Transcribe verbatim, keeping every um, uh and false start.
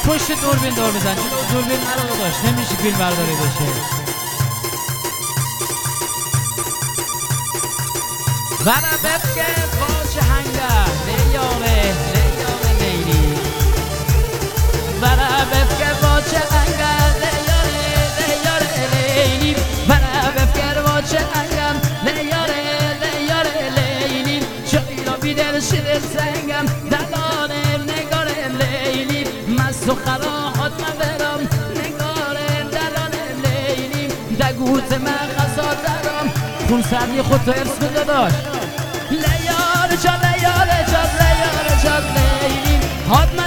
پشت دوربین دور بزن، چون دوربین نرو داشت نمیشه فیلم برداری بشه. برا بفکه باچه هنگر لیاره لیاره لیلی، برا بفکه باچه هنگر لیاره لیاره لیلی، برا بفکه باچه هنگر لیاره لیاره لیلی، جایی را بیدر شده سنگم دلانه نگار لیلی، مست و خراحات ندارم نگار دلانه لیلی، دگوت من خزا دارم خون سردی خود تو ارس کده داشت لیاره جان لیاره جان لیاره جان لیلی، حاد